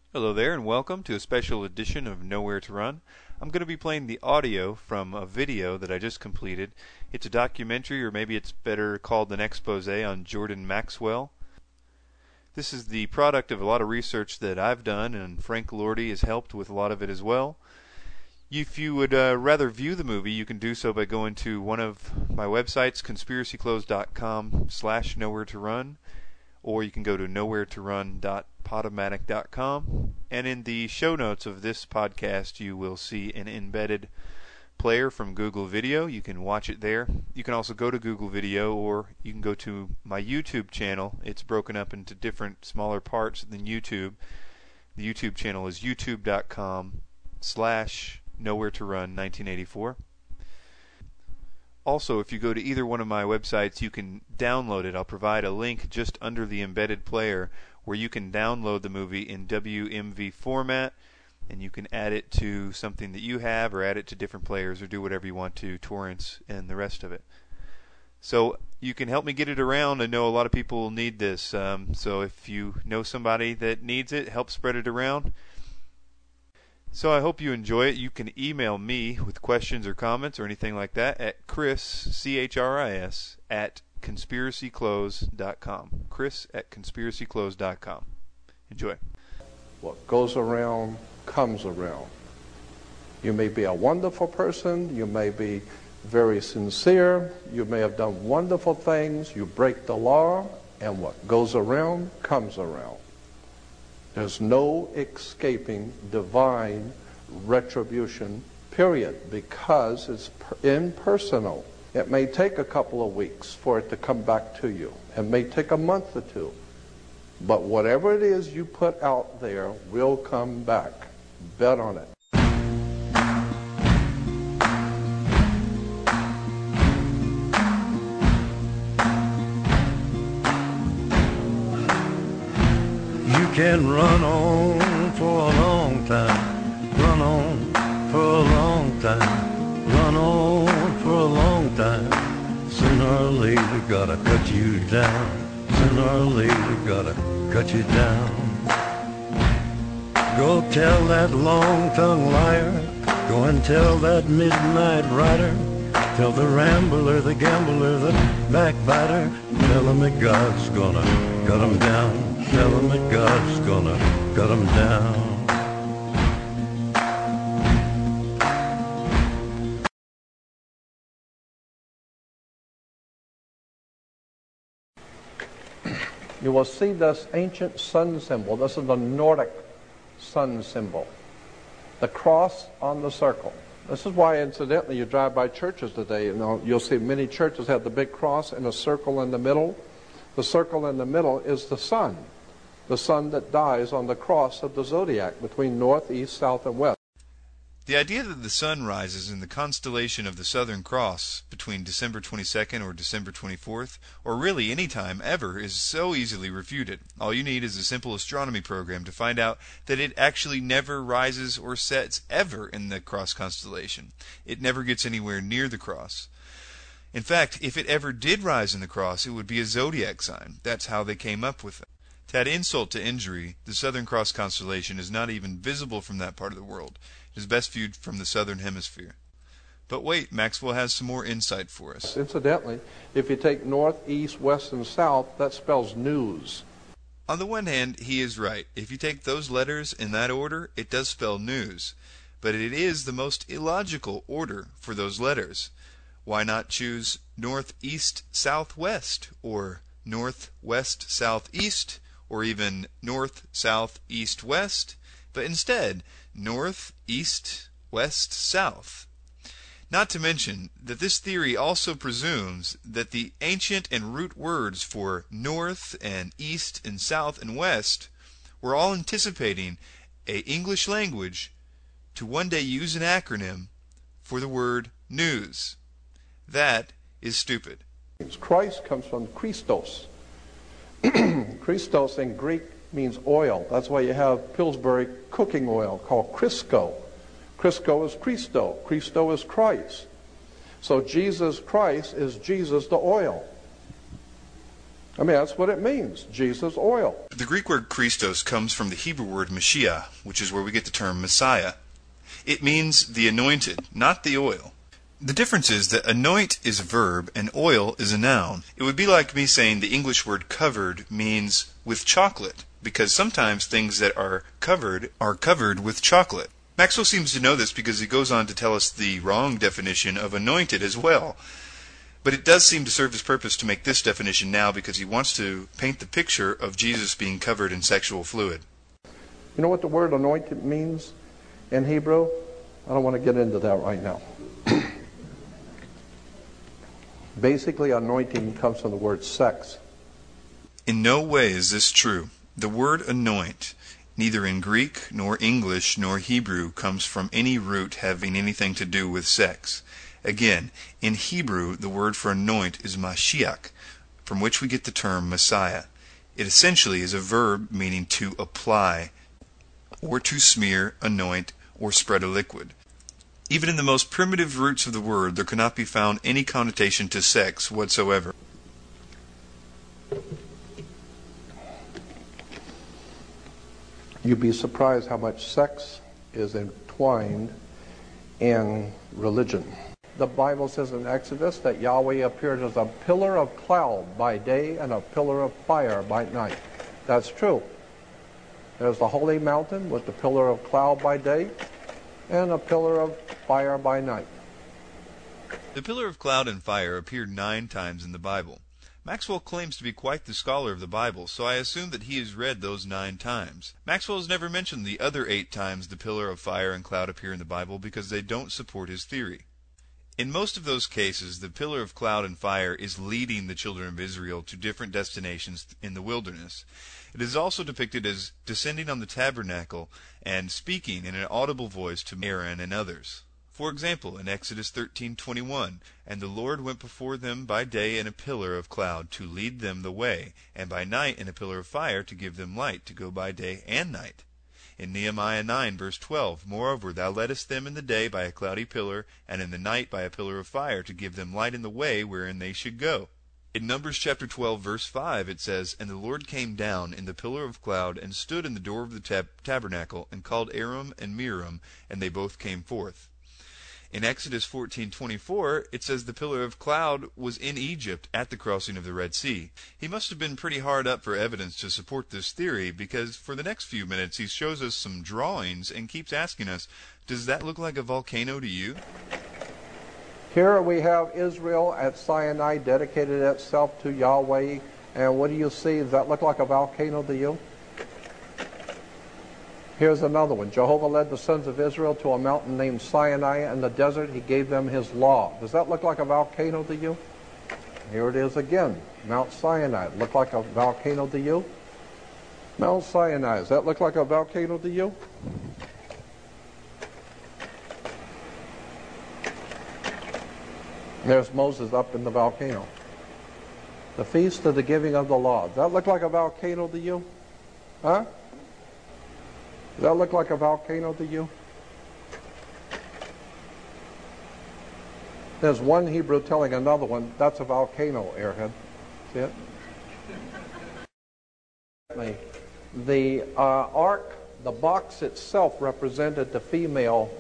Hello there and welcome to a special edition of Nowhere to Run. I'm going to be playing the audio from a video that I just completed. It's a documentary, or maybe it's better called an expose, on Jordan Maxwell. This is the product of a lot of research that I've done, and Frank Lordy has helped with a lot of it as well. If you would rather view the movie, you can do so by going to one of my websites, conspiracyclothes.com/nowhere to run. Or you can go to nowheretorun.podomatic.com, and in the show notes of this podcast you will see an embedded player from Google Video. You can watch it there. You can also go to Google Video, or you can go to my YouTube channel. It's broken up into different smaller parts than YouTube. The YouTube channel is youtube.com/nowheretorun1984. Also, if you go to either one of my websites, you can download it. I'll provide a link just under the embedded player where you can download the movie in WMV format, and you can add it to something that you have, or add it to different players, or do whatever you want to, torrents and the rest of it. So you can help me get it around. I know a lot of people need this, so if you know somebody that needs it, help spread it around. So I hope you enjoy it. You can email me with questions or comments or anything like that at Chris, C-H-R-I-S, at conspiracyclothes.com. Chris at conspiracyclothes.com. Enjoy. What goes around comes around. You may be a wonderful person. You may be very sincere. You may have done wonderful things. You break the law, and what goes around comes around. There's no escaping divine retribution, period, because it's impersonal. It may take a couple of weeks for it to come back to you. It may take a month or two. But whatever it is you put out there will come back. Bet on it. You can run on for a long time, run on for a long time, run on for a long time. Sooner or later gotta cut you down, sooner or later gotta cut you down. Go tell that long-tongued liar, go and tell that midnight rider, tell the rambler, the gambler, the backbiter, tell him that God's gonna cut him down. Tell him that God's gonna cut him down. You will see this ancient sun symbol. This is the Nordic sun symbol. The cross on the circle. This is why, incidentally, you drive by churches today. You'll see many churches have the big cross and a circle in the middle. The circle in the middle is the sun. The sun that dies on the cross of the zodiac between north, east, south, and west. The idea that the sun rises in the constellation of the Southern Cross between December 22nd or December 24th, or really any time ever, is so easily refuted. All you need is a simple astronomy program to find out that it actually never rises or sets ever in the cross constellation. It never gets anywhere near the cross. In fact, if it ever did rise in the cross, it would be a zodiac sign. That's how they came up with it. To add insult to injury, the Southern Cross constellation is not even visible from that part of the world. It is best viewed from the southern hemisphere. But wait, Maxwell has some more insight for us. Incidentally, if you take north, east, west, and south, that spells news. On the one hand, he is right. If you take those letters in that order, it does spell news. But it is the most illogical order for those letters. Why not choose north, east, south, west, or north, west, south, east, or even north, south, east, west, but instead north, east, west, south? Not to mention that this theory also presumes that the ancient and root words for north and east and south and west were all anticipating an English language to one day use an acronym for the word news. That is stupid. Christ comes from Christos. Christos in Greek means oil. That's why you have Pillsbury cooking oil called Crisco. Crisco is Christo. Christo is Christ. So Jesus Christ is Jesus the oil. I mean, that's what it means, Jesus oil. The Greek word Christos comes from the Hebrew word Mashiach, which is where we get the term Messiah. It means the anointed, not the oil. The difference is that anoint is a verb and oil is a noun. It would be like me saying the English word covered means with chocolate, because sometimes things that are covered with chocolate. Maxwell seems to know this because he goes on to tell us the wrong definition of anointed as well. But it does seem to serve his purpose to make this definition now because he wants to paint the picture of Jesus being covered in sexual fluid. You know what the word anointed means in Hebrew? I don't want to get into that right now. Basically, anointing comes from the word sex. In no way is this true. The word anoint, neither in Greek nor English nor Hebrew, comes from any root having anything to do with sex. Again, in Hebrew, the word for anoint is Mashiach, from which we get the term Messiah. It essentially is a verb meaning to apply, or to smear, anoint, or spread a liquid. Even in the most primitive roots of the word, there cannot be found any connotation to sex whatsoever. You'd be surprised how much sex is entwined in religion. The Bible says in Exodus that Yahweh appeared as a pillar of cloud by day and a pillar of fire by night. That's true. There's the holy mountain with the pillar of cloud by day and a pillar of fire by night. The pillar of cloud and fire appeared 9 times in the Bible. Maxwell claims to be quite the scholar of the Bible, so I assume that he has read those 9 times. Maxwell has never mentioned the other 8 times the pillar of fire and cloud appear in the Bible because they don't support his theory. In most of those cases, the pillar of cloud and fire is leading the children of Israel to different destinations in the wilderness. It is also depicted as descending on the tabernacle and speaking in an audible voice to Aaron and others. For example, in Exodus 13:21, "And the Lord went before them by day in a pillar of cloud to lead them the way, and by night in a pillar of fire to give them light to go by day and night." In Nehemiah 9, verse 12, "Moreover, thou leddest them in the day by a cloudy pillar, and in the night by a pillar of fire, to give them light in the way wherein they should go." In Numbers chapter 12, verse 5, it says, "And the Lord came down in the pillar of cloud, and stood in the door of the tabernacle, and called Aaron and Miriam, and they both came forth." In Exodus 14:24, it says the pillar of cloud was in Egypt at the crossing of the Red Sea. He must have been pretty hard up for evidence to support this theory, because for the next few minutes he shows us some drawings and keeps asking us, does that look like a volcano to you? Here we have Israel at Sinai dedicated itself to Yahweh, and what do you see? Does that look like a volcano to you? Here's another one. Jehovah led the sons of Israel to a mountain named Sinai in the desert. He gave them his law. Does that look like a volcano to you? Here it is again. Mount Sinai. Look like a volcano to you? Mount Sinai. Does that look like a volcano to you? There's Moses up in the volcano. The feast of the giving of the law. Does that look like a volcano to you? Huh? Does that look like a volcano to you? There's one Hebrew telling another one, that's a volcano, airhead. See it? The ark, the box itself represented the female,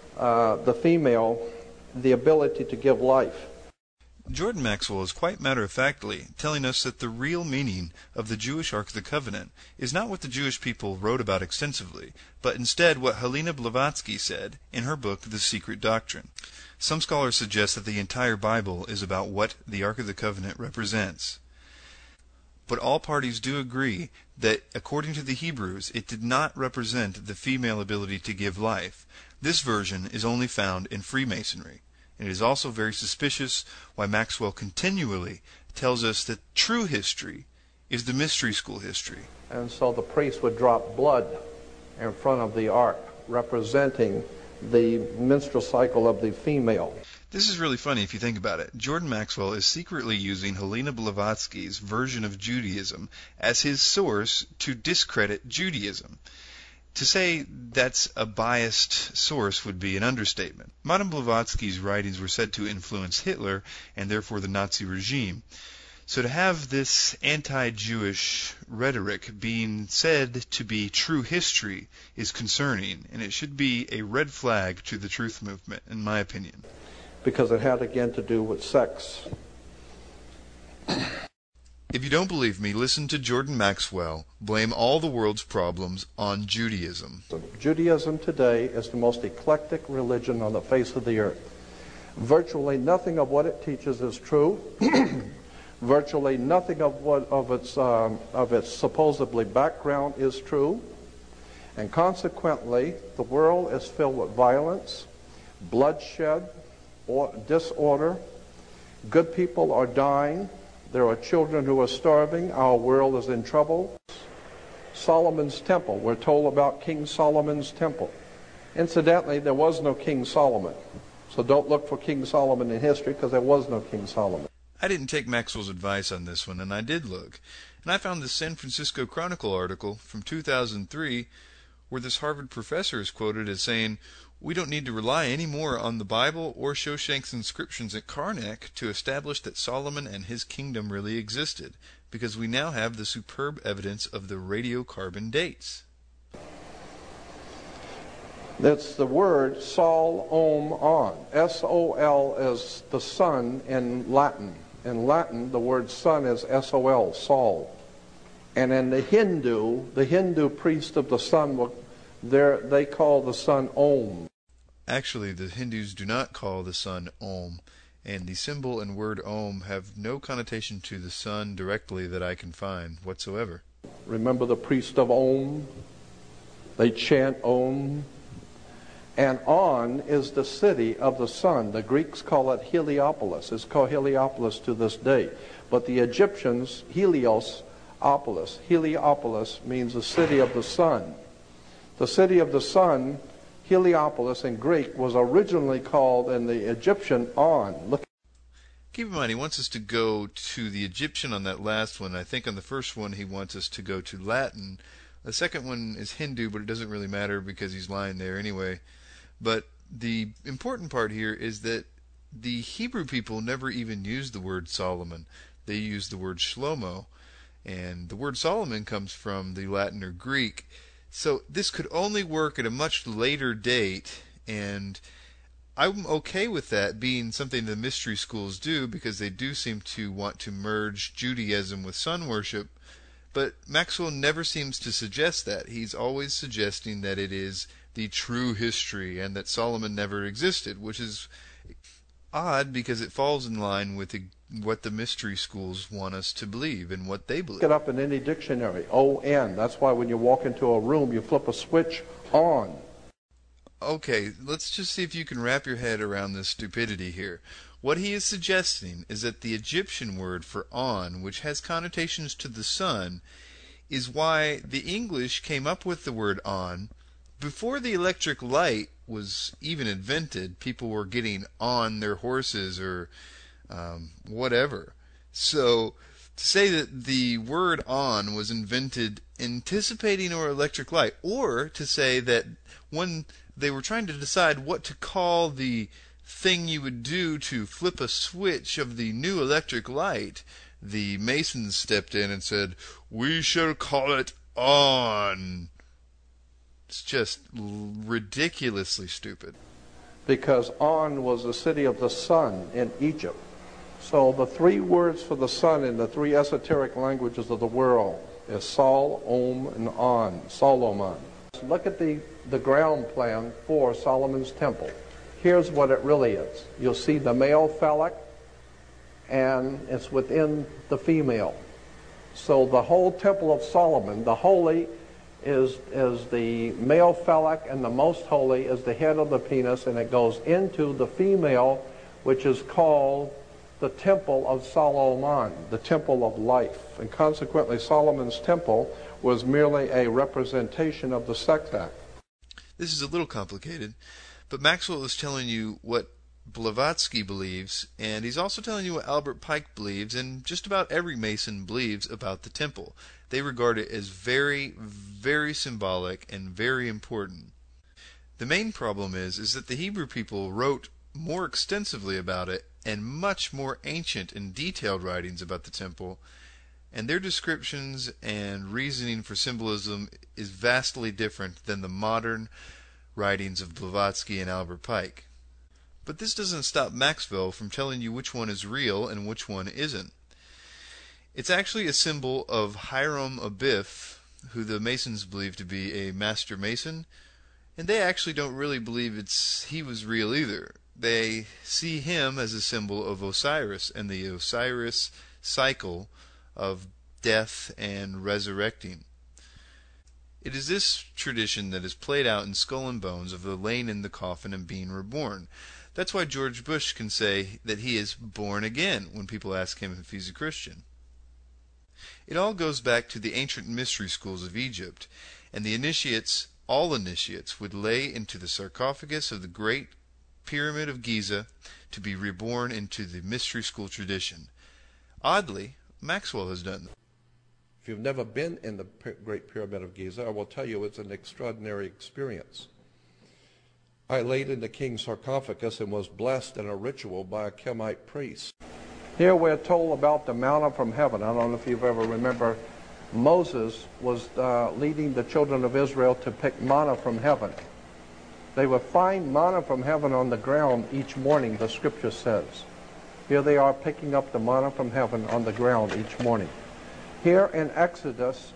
the ability to give life. Jordan Maxwell is quite matter-of-factly telling us that the real meaning of the Jewish Ark of the Covenant is not what the Jewish people wrote about extensively, but instead what Helena Blavatsky said in her book The Secret Doctrine. Some scholars suggest that the entire Bible is about what the Ark of the Covenant represents. But all parties do agree that, according to the Hebrews, it did not represent the female ability to give life. This version is only found in Freemasonry. It is also very suspicious why Maxwell continually tells us that true history is the mystery school history. And so the priest would drop blood in front of the ark, representing the menstrual cycle of the female. This is really funny if you think about it. Jordan Maxwell is secretly using Helena Blavatsky's version of Judaism as his source to discredit Judaism. To say that's a biased source would be an understatement. Madame Blavatsky's writings were said to influence Hitler and therefore the Nazi regime. So to have this anti-Jewish rhetoric being said to be true history is concerning, and it should be a red flag to the truth movement, in my opinion. Because it had again to do with sex. If you don't believe me, listen to Jordan Maxwell blame all the world's problems on Judaism. Judaism today is the most eclectic religion on the face of the earth. Virtually nothing of what it teaches is true. Virtually nothing of its supposedly background is true. And consequently, the world is filled with violence, bloodshed, or disorder. Good people are dying. There are children who are starving. Our world is in trouble. Solomon's temple. We're told about King Solomon's temple. Incidentally, there was no King Solomon. So don't look for King Solomon in history, because there was no King Solomon. I didn't take Maxwell's advice on this one, and I did look. And I found this San Francisco Chronicle article from 2003 where this Harvard professor is quoted as saying, "We don't need to rely any more on the Bible or Shoshank's inscriptions at Karnak to establish that Solomon and his kingdom really existed, because we now have the superb evidence of the radiocarbon dates." That's the word Sol, Om, On. S-O-L is the sun in Latin. In Latin, the word sun is S-O-L, Sol. And in the Hindu priest of the sun, they call the sun Om. Actually, the Hindus do not call the sun Om, and the symbol and word Om have no connotation to the sun directly that I can find whatsoever. Remember the priest of Om? They chant Om. And On is the city of the sun. The Greeks call it Heliopolis. It's called Heliopolis to this day. But the Egyptians, Heliopolis. Heliopolis means the city of the sun. The city of the sun, Heliopolis in Greek, was originally called in the Egyptian On. Look. Keep in mind, he wants us to go to the Egyptian on that last one. I think on the first one he wants us to go to Latin. The second one is Hindu, but it doesn't really matter because he's lying there anyway. But the important part here is that the Hebrew people never even used the word Solomon. They used the word Shlomo. And the word Solomon comes from the Latin or Greek. So this could only work at a much later date, and I'm okay with that being something the mystery schools do, because they do seem to want to merge Judaism with sun worship. But Maxwell never seems to suggest that. He's always suggesting that it is the true history and that Solomon never existed, which is odd because it falls in line with what the mystery schools want us to believe and what they believe. Look it up in any dictionary, O-N. That's why when you walk into a room, you flip a switch on. Okay, let's just see if you can wrap your head around this stupidity here. What he is suggesting is that the Egyptian word for on, which has connotations to the sun, is why the English came up with the word on. Before the electric light was even invented, people were getting on their horses or whatever. So to say that the word on was invented anticipating our electric light, or to say that when they were trying to decide what to call the thing you would do to flip a switch of the new electric light, the Masons stepped in and said, "We shall call it on." It's just ridiculously stupid. Because On was the city of the sun in Egypt. So the three words for the sun in the three esoteric languages of the world is Sol, Om, and On. Solomon. Look at the ground plan for Solomon's temple. Here's what it really is. You'll see the male phallic, and it's within the female. So the whole temple of Solomon, the holy is the male phallic, and the most holy is the head of the penis, and it goes into the female, which is called the temple of Solomon, the temple of life. And consequently, Solomon's temple was merely a representation of the sex act. This is a little complicated, but Maxwell is telling you what Blavatsky believes, and he's also telling you what Albert Pike believes, and just about every Mason believes about the temple. They regard it as very, very symbolic and very important. The main problem is that the Hebrew people wrote more extensively about it and much more ancient and detailed writings about the temple, and their descriptions and reasoning for symbolism is vastly different than the modern writings of Blavatsky and Albert Pike. But this doesn't stop Maxwell from telling you which one is real and which one isn't. It's actually a symbol of Hiram Abiff, who the Masons believe to be a master Mason, and they actually don't really believe he was real either. They see him as a symbol of Osiris and the Osiris cycle of death and resurrecting. It is this tradition that is played out in Skull and Bones of the laying in the coffin and being reborn. That's why George Bush can say that he is born again when people ask him if he's a Christian. It all goes back to the ancient mystery schools of Egypt, and the initiates, all initiates, would lay into the sarcophagus of the great Pyramid of Giza to be reborn into the mystery school tradition. Oddly, Maxwell has done that. If you've never been in the Great Pyramid of Giza, I will tell you it's an extraordinary experience. I laid in the king's sarcophagus and was blessed in a ritual by a Kemite priest. Here we're told about the manna from heaven. I don't know if you've ever remember Moses was leading the children of Israel to pick manna from heaven. They would find manna from heaven on the ground each morning, the scripture says. Here they are picking up the manna from heaven on the ground each morning. Here in Exodus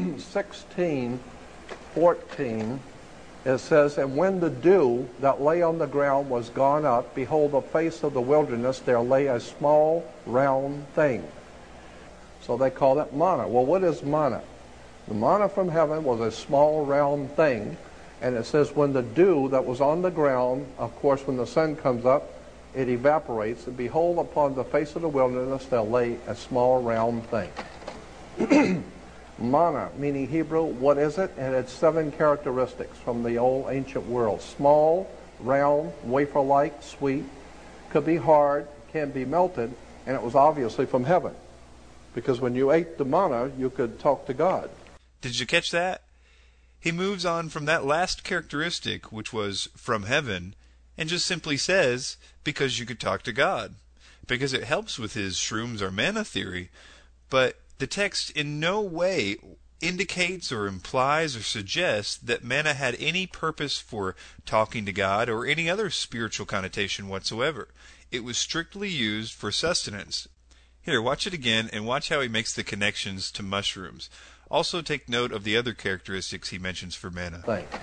16:14, it says, "And when the dew that lay on the ground was gone up, behold, the face of the wilderness, there lay a small round thing." So they call it manna. Well, what is manna? The manna from heaven was a small round thing. And it says when the dew that was on the ground, of course, when the sun comes up, it evaporates. And behold, upon the face of the wilderness, there lay a small round thing. Manna, meaning Hebrew, what is it? And it's 7 characteristics from the old ancient world. Small, round, wafer-like, sweet, could be hard, can be melted, and it was obviously from heaven. Because when you ate the manna, you could talk to God. Did you catch that? He moves on from that last characteristic, which was from heaven, and just simply says, because you could talk to God. Because it helps with his shrooms or manna theory, but the text in no way indicates or implies or suggests that manna had any purpose for talking to God or any other spiritual connotation whatsoever. It was strictly used for sustenance. Here, watch it again and watch how he makes the connections to mushrooms. Also take note of the other characteristics he mentions for manna.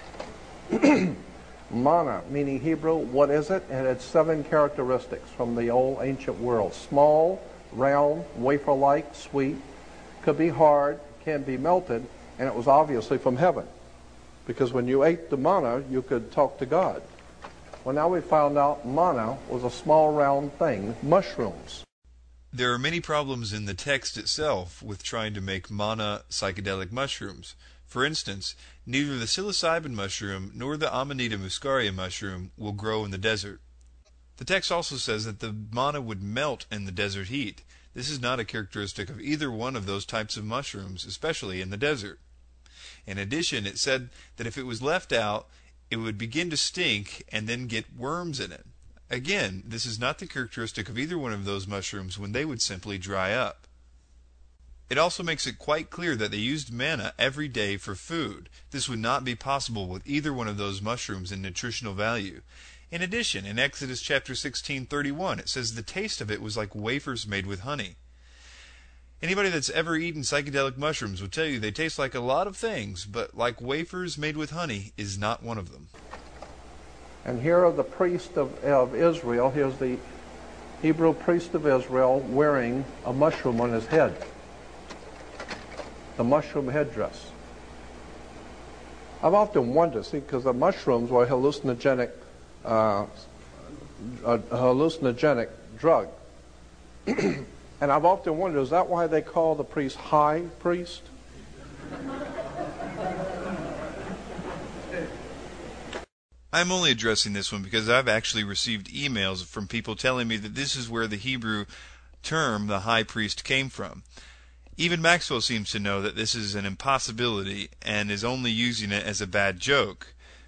Manna, meaning Hebrew, what is it? And it's 7 characteristics from the old ancient world. Small, round, wafer-like, sweet, could be hard, can be melted, and it was obviously from heaven. Because when you ate the manna, you could talk to God. Well, now we found out manna was a small round thing, mushrooms. There are many problems in the text itself with trying to make manna psychedelic mushrooms. For instance, neither the psilocybin mushroom nor the Amanita muscaria mushroom will grow in the desert. The text also says that the manna would melt in the desert heat. This is not a characteristic of either one of those types of mushrooms, especially in the desert. In addition, it said that if it was left out, it would begin to stink and then get worms in it. Again, this is not the characteristic of either one of those mushrooms when they would simply dry up. It also makes it quite clear that they used manna every day for food. This would not be possible with either one of those mushrooms in nutritional value. In addition, in Exodus chapter 16:31, it says the taste of it was like wafers made with honey. Anybody that's ever eaten psychedelic mushrooms would tell you they taste like a lot of things, but like wafers made with honey is not one of them. And here are the priests of Israel. Here's the Hebrew priest of Israel wearing a mushroom on his head. The mushroom headdress. I've often wondered, see, because the mushrooms were a hallucinogenic drug. And I've often wondered, is that why they call the priest high priest? I'm only addressing this one because I've actually received emails from people telling me that this is where the Hebrew term, the high priest, came from. Even Maxwell seems to know that this is an impossibility and is only using it as a bad joke.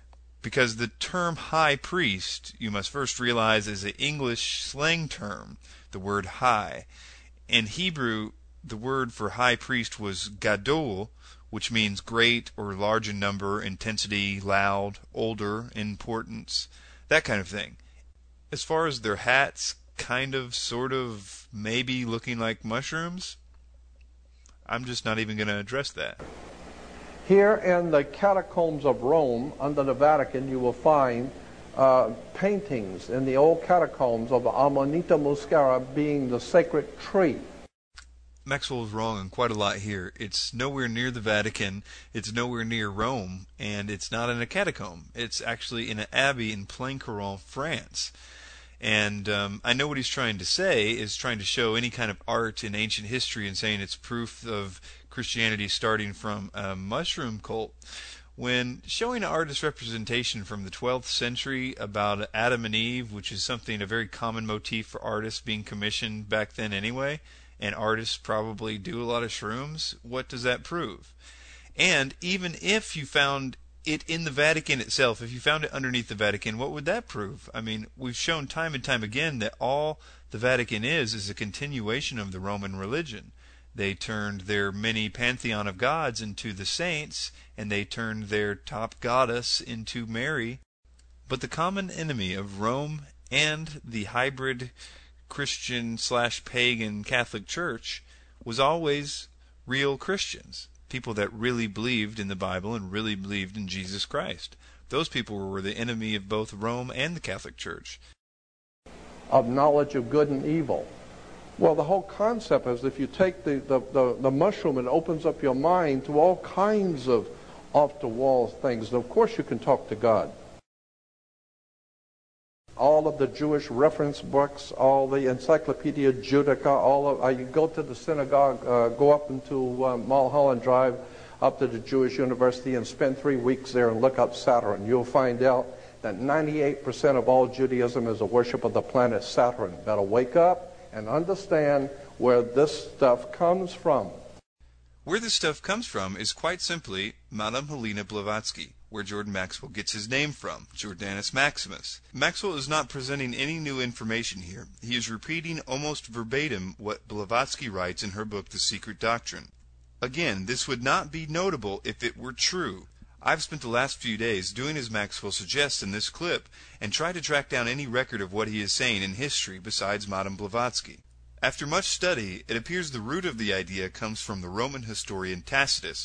because the term high priest, you must first realize, is an English slang term, the word high. In Hebrew, the word for high priest was gadol, which means great or large in number, intensity, loud, older, importance, that kind of thing. As far as their hats, kind of, sort of, maybe looking like mushrooms, I'm just not even going to address that. Here in the catacombs of Rome, under the Vatican, you will find paintings in the old catacombs of Amanita muscara being the sacred tree. Maxwell is wrong on quite a lot here. It's nowhere near the Vatican, it's nowhere near Rome, and it's not in a catacomb. It's actually in an abbey in Plaincourant, France. And I know what he's trying to say is trying to show any kind of art in ancient history and saying it's proof of Christianity starting from a mushroom cult. When showing an artist representation from the 12th century about Adam and Eve, which is a very common motif for artists being commissioned back then anyway, and artists probably do a lot of shrooms, what does that prove? And even if you found it in the Vatican itself, if you found it underneath the Vatican, what would that prove? I mean, we've shown time and time again that all the Vatican is a continuation of the Roman religion. They turned their mini pantheon of gods into the saints, and they turned their top goddess into Mary. But the common enemy of Rome and the hybrid Christian/pagan Catholic Church was always real Christians. People that really believed in the Bible and really believed in Jesus Christ. Those people were the enemy of both Rome and the Catholic Church. Of knowledge of good and evil. Well, the whole concept is if you take the mushroom, it opens up your mind to all kinds of off-the-wall things. And of course you can talk to God. All of the Jewish reference books, all the Encyclopedia Judaica, you go to the synagogue, go up into Mulholland Drive, up to the Jewish University and spend 3 weeks there and look up Saturn. You'll find out that 98% of all Judaism is a worship of the planet Saturn. Better wake up and understand where this stuff comes from. Where this stuff comes from is quite simply Madame Helena Blavatsky, where Jordan Maxwell gets his name from, Jordanus Maximus. Maxwell is not presenting any new information here. He is repeating almost verbatim what Blavatsky writes in her book The Secret Doctrine. Again, this would not be notable if it were true. I've spent the last few days doing as Maxwell suggests in this clip and tried to track down any record of what he is saying in history besides Madame Blavatsky. After much study, it appears the root of the idea comes from the Roman historian Tacitus.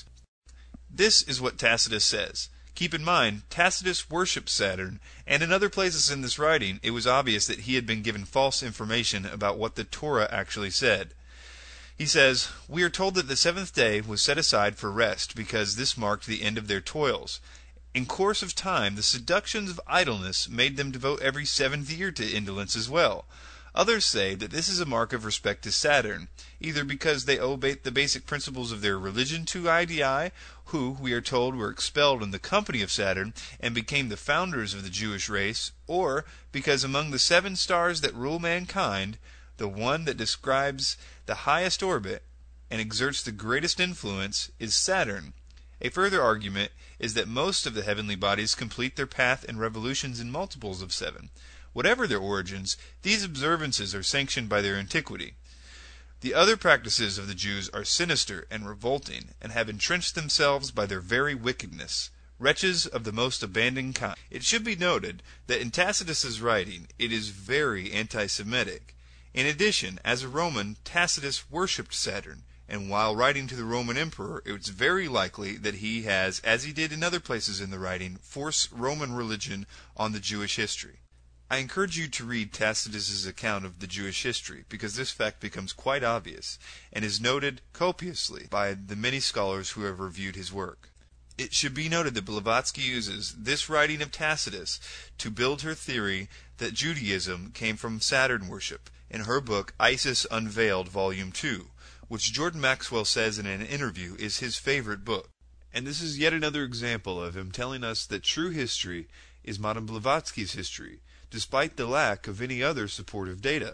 This is what Tacitus says. Keep in mind, Tacitus worshipped Saturn, and in other places in this writing, it was obvious that he had been given false information about what the Torah actually said. He says, "We are told that the seventh day was set aside for rest because this marked the end of their toils. In course of time, the seductions of idleness made them devote every seventh year to indolence as well. Others say that this is a mark of respect to Saturn, either because they obeyed the basic principles of their religion to Idii, who, we are told, were expelled in the company of Saturn and became the founders of the Jewish race, or because among the 7 stars that rule mankind, the one that describes the highest orbit and exerts the greatest influence is Saturn. A further argument is that most of the heavenly bodies complete their path and revolutions in multiples of 7. Whatever their origins, these observances are sanctioned by their antiquity. The other practices of the Jews are sinister and revolting, and have entrenched themselves by their very wickedness. Wretches of the most abandoned kind." It should be noted that in Tacitus's writing, it is very anti-Semitic. In addition, as a Roman, Tacitus worshipped Saturn, and while writing to the Roman emperor, it's very likely that he has, as he did in other places in the writing, forced Roman religion on the Jewish history. I encourage you to read Tacitus's account of the Jewish history, because this fact becomes quite obvious, and is noted copiously by the many scholars who have reviewed his work. It should be noted that Blavatsky uses this writing of Tacitus to build her theory that Judaism came from Saturn worship in her book Isis Unveiled, Volume 2, which Jordan Maxwell says in an interview is his favorite book. And this is yet another example of him telling us that true history is Madame Blavatsky's history, despite the lack of any other supportive data.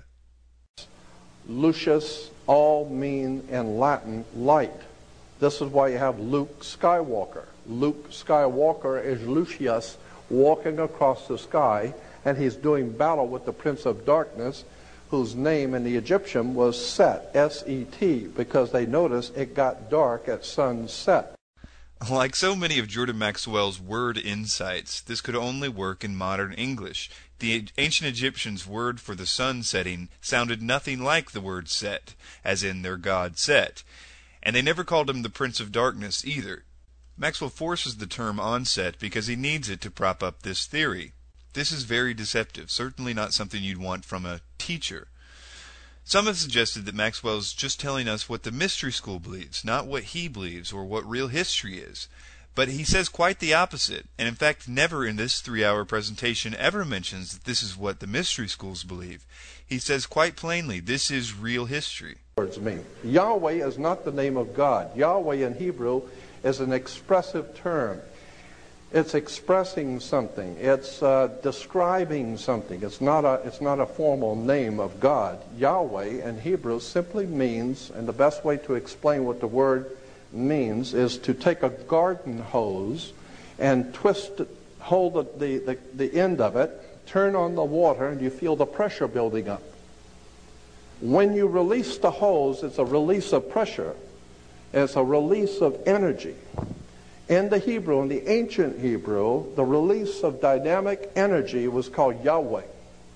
Lucius all mean in Latin light. This is why you have Luke Skywalker. Luke Skywalker is Lucius, walking across the sky, and he's doing battle with the prince of darkness, whose name in the Egyptian was Set, S-E-T, because they noticed it got dark at sunset. Like so many of Jordan Maxwell's word insights, this could only work in modern English. The ancient Egyptians' word for the sun setting sounded nothing like the word Set, as in their god Set. And they never called him the Prince of Darkness either. Maxwell forces the term on Set because he needs it to prop up this theory. This is very deceptive, certainly not something you'd want from a teacher. Some have suggested that Maxwell is just telling us what the mystery school believes, not what he believes or what real history is. But he says quite the opposite, and in fact never in this 3-hour presentation ever mentions that this is what the mystery schools believe. He says quite plainly, this is real history. Words mean. Yahweh is not the name of God. Yahweh in Hebrew is an expressive term. It's expressing something. It's describing something. It's not a formal name of God. Yahweh in Hebrew simply means, and the best way to explain what the word means is to take a garden hose and hold the end of it, turn on the water, and you feel the pressure building up. When you release the hose, it's a release of pressure. It's a release of energy. In the Hebrew, in the ancient Hebrew, the release of dynamic energy was called Yahweh.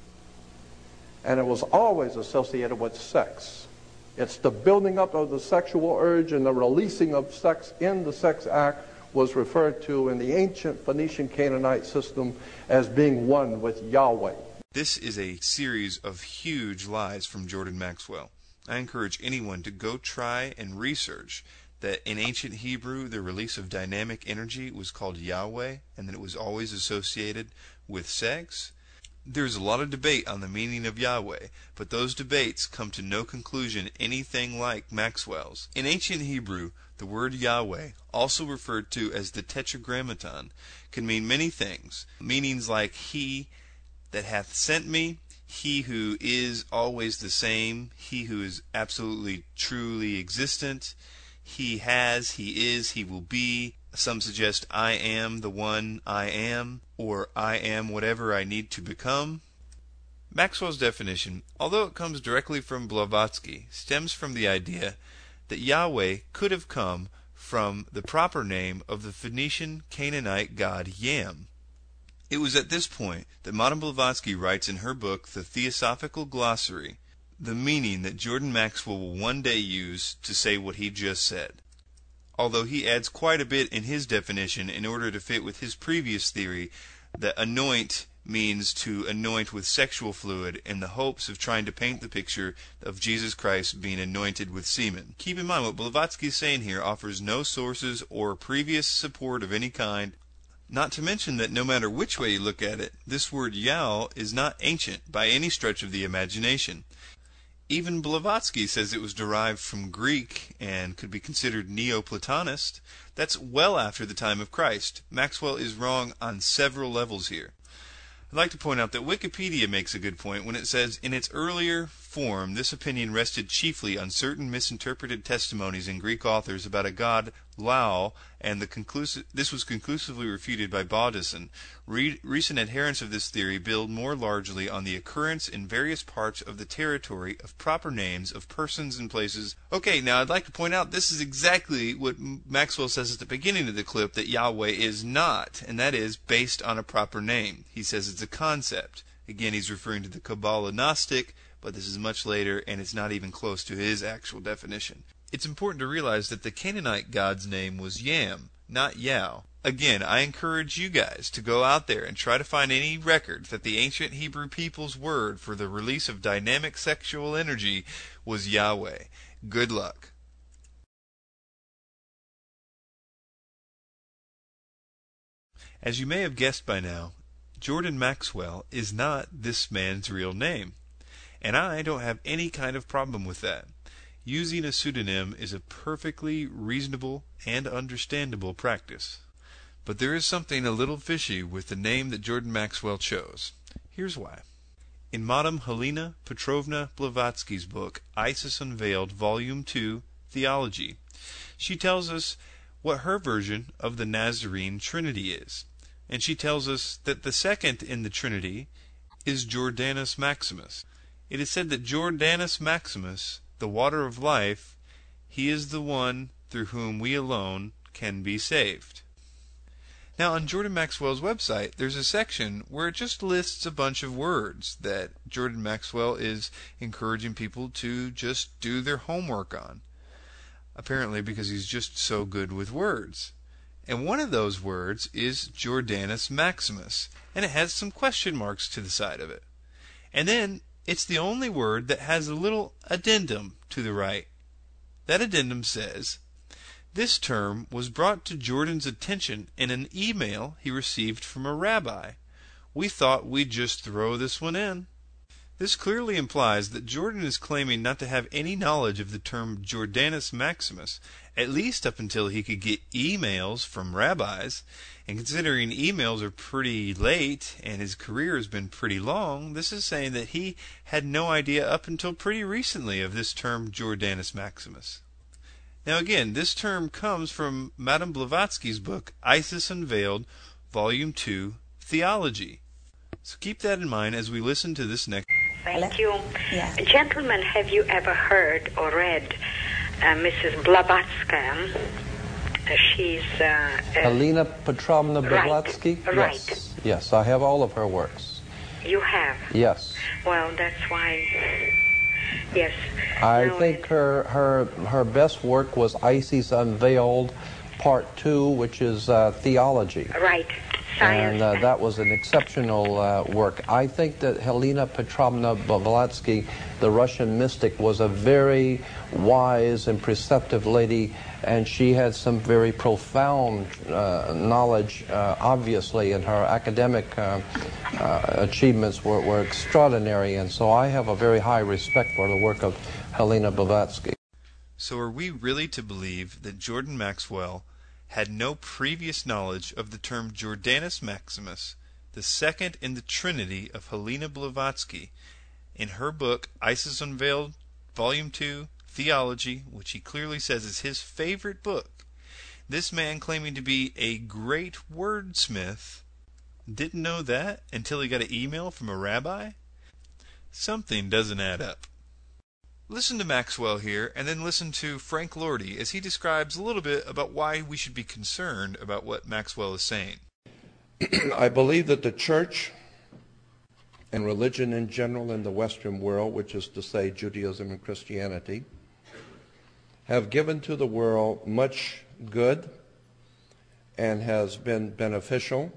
And it was always associated with sex. It's the building up of the sexual urge, and the releasing of sex in the sex act was referred to in the ancient Phoenician Canaanite system as being one with Yahweh. This is a series of huge lies from Jordan Maxwell. I encourage anyone to go try and research that in ancient Hebrew the release of dynamic energy was called Yahweh, and that it was always associated with sex. There's a lot of debate on the meaning of Yahweh, but those debates come to no conclusion anything like Maxwell's. In ancient Hebrew, the word Yahweh, also referred to as the Tetragrammaton, can mean many things. Meanings like He that hath sent me, He who is always the same, He who is absolutely truly existent, He has, He is, He will be. Some suggest I am the one I am, or I am whatever I need to become. Maxwell's definition, although it comes directly from Blavatsky, stems from the idea that Yahweh could have come from the proper name of the Phoenician Canaanite god Yam. It was at this point that Madame Blavatsky writes in her book, The Theosophical Glossary, the meaning that Jordan Maxwell will one day use to say what he just said. Although he adds quite a bit in his definition in order to fit with his previous theory that anoint means to anoint with sexual fluid in the hopes of trying to paint the picture of Jesus Christ being anointed with semen. Keep in mind what Blavatsky is saying here offers no sources or previous support of any kind, not to mention that no matter which way you look at it, this word Yao is not ancient by any stretch of the imagination. Even Blavatsky says it was derived from Greek and could be considered Neoplatonist. That's well after the time of Christ. Maxwell is wrong on several levels here. I'd like to point out that Wikipedia makes a good point when it says, in its earlier form, this opinion rested chiefly on certain misinterpreted testimonies in Greek authors about a god, Lao, and this was conclusively refuted by Baudissin. Recent adherents of this theory build more largely on the occurrence in various parts of the territory of proper names of persons and places. Okay, now I'd like to point out this is exactly what Maxwell says at the beginning of the clip that Yahweh is not, and that is based on a proper name. He says it's a concept. Again, he's referring to the Kabbalah Gnostic, but this is much later, and it's not even close to his actual definition. It's important to realize that the Canaanite god's name was Yam, not Yao. Again, I encourage you guys to go out there and try to find any record that the ancient Hebrew people's word for the release of dynamic sexual energy was Yahweh. Good luck. As you may have guessed by now, Jordan Maxwell is not this man's real name. And I don't have any kind of problem with that. Using a pseudonym is a perfectly reasonable and understandable practice. But there is something a little fishy with the name that Jordan Maxwell chose. Here's why. In Madame Helena Petrovna Blavatsky's book, Isis Unveiled, Volume 2, Theology, she tells us what her version of the Nazarene Trinity is. And she tells us that the second in the Trinity is Jordanus Maximus. It is said that Jordanus Maximus, the water of life, he is the one through whom we alone can be saved. Now, on Jordan Maxwell's website, there's a section where it just lists a bunch of words that Jordan Maxwell is encouraging people to just do their homework on. Apparently because he's just so good with words. And one of those words is Jordanus Maximus, and it has some question marks to the side of it. And then it's the only word that has a little addendum to the right. That addendum says, "This term was brought to Jordan's attention in an email he received from a rabbi. We thought we'd just throw this one in." This clearly implies that Jordan is claiming not to have any knowledge of the term Jordanus Maximus, at least up until he could get emails from rabbis. And considering emails are pretty late and his career has been pretty long, this is saying that he had no idea up until pretty recently of this term Jordanus Maximus. Now again, this term comes from Madame Blavatsky's book, Isis Unveiled, Volume 2, Theology. So keep that in mind as we listen to this next. Thank you. Yes. Gentlemen, have you ever heard or read Mrs. Blavatsky? She's... Helena Petrovna Blavatsky? Right. Yes. Yes, I have all of her works. You have? Yes. Well, that's why... Yes. I think her best work was Isis Unveiled, Part 2, which is theology. Right. Science. And that was an exceptional work. I think that Helena Petrovna Blavatsky, the Russian mystic, was a very wise and perceptive lady, and she had some very profound knowledge, obviously, and her academic achievements were extraordinary, and so I have a very high respect for the work of Helena Blavatsky. So are we really to believe that Jordan Maxwell had no previous knowledge of the term Jordanus Maximus, the second in the Trinity of Helena Blavatsky, in her book Isis Unveiled, Volume 2, Theology, which he clearly says is his favorite book? This man, claiming to be a great wordsmith, didn't know that until he got an email from a rabbi? Something doesn't add up. Listen to Maxwell here, and then listen to Frank Lordy as he describes a little bit about why we should be concerned about what Maxwell is saying. I believe that the church and religion in general in the Western world, which is to say Judaism and Christianity, have given to the world much good and has been beneficial.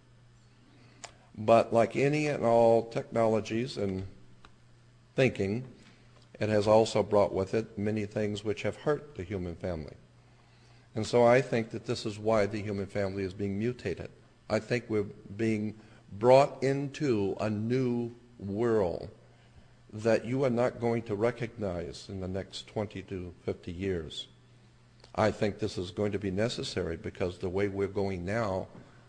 But like any and all technologies and thinking, it has also brought with it many things which have hurt the human family. And so I think that this is why the human family is being mutated. I think we're being brought into a new world that you are not going to recognize in the next 20 to 50 years. I think this is going to be necessary because the way we're going now,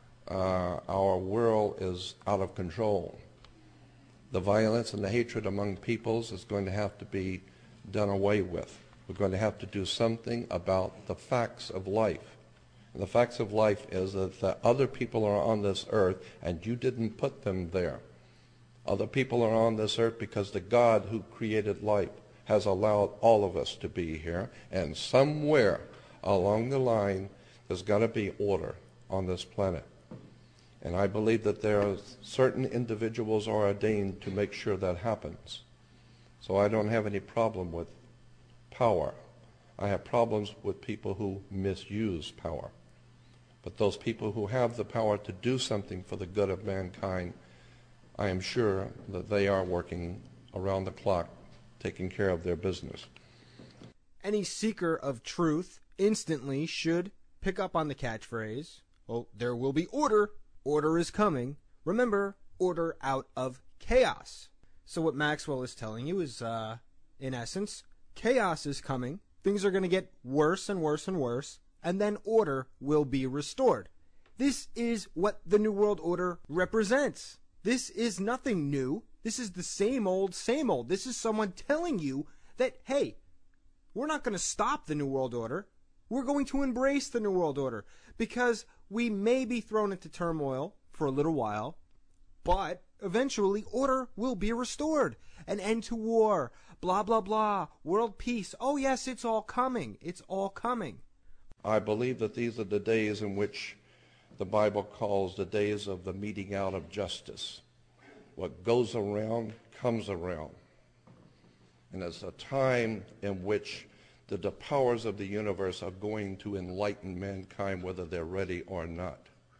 our world is out of control. The violence and the hatred among peoples is going to have to be done away with. We're going to have to do something about the facts of life. And the facts of life is that other people are on this earth and you didn't put them there. Other people are on this earth because the God who created life has allowed all of us to be here, and somewhere along the line there's got to be order on this planet. And I believe that there are certain individuals are ordained to make sure that happens. So I don't have any problem with power. I have problems with people who misuse power. But those people who have the power to do something for the good of mankind, I am sure that they are working around the clock, taking care of their business. Any seeker of truth instantly should pick up on the catchphrase, well, there will be order. Order is coming. Remember, order out of chaos. So what Maxwell is telling you is, in essence, chaos is coming. Things are going to get worse and worse and worse, and then order will be restored. This is what the New World Order represents. This is nothing new. This is the same old, same old. This is someone telling you that, hey, we're not going to stop the New World Order. We're going to embrace the New World Order because we may be thrown into turmoil. for a little while, but eventually order will be restored. An end to war, blah, blah, blah, world peace. Oh yes, it's all coming. It's all coming. I believe that these are the days in which the Bible calls the days of the meting out of justice. What goes around comes around. And it's a time in which the powers of the universe are going to enlighten mankind whether they're ready or not.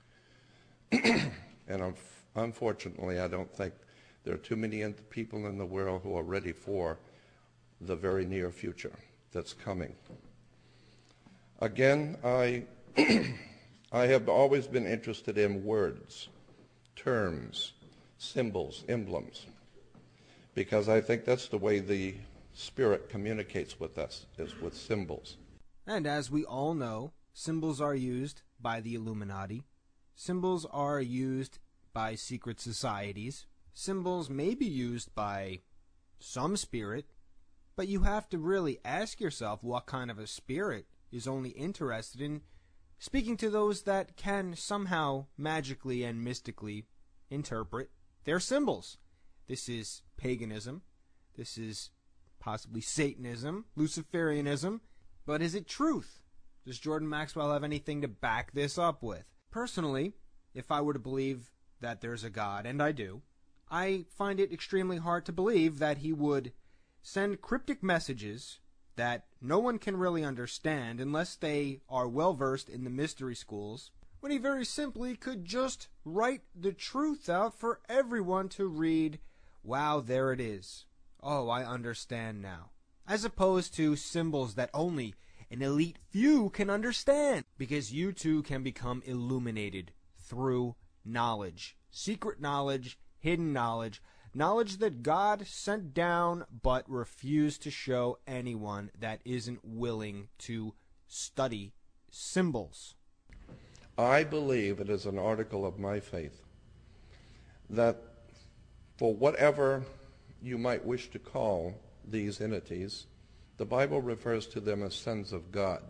And unfortunately, I don't think there are too many people in the world who are ready for the very near future that's coming. Again, I have always been interested in words, terms, symbols, emblems, because I think that's the way the Spirit communicates with us, is with symbols. And as we all know, symbols are used by the Illuminati. Symbols are used by secret societies. Symbols may be used by some spirit, but you have to really ask yourself what kind of a spirit is only interested in speaking to those that can somehow magically and mystically interpret their symbols. This is paganism. This is possibly Satanism, Luciferianism. But is it truth? Does Jordan Maxwell have anything to back this up with? Personally, if I were to believe that there's a God, and I do, I find it extremely hard to believe that he would send cryptic messages that no one can really understand unless they are well versed in the mystery schools, when he very simply could just write the truth out for everyone to read. Wow, there it is. Oh, I understand now. As opposed to symbols that only an elite few can understand, because you too can become illuminated through knowledge, secret knowledge, hidden knowledge, knowledge that God sent down but refused to show anyone that isn't willing to study symbols. I believe it is an article of my faith that for whatever you might wish to call these entities, the Bible refers to them as sons of God.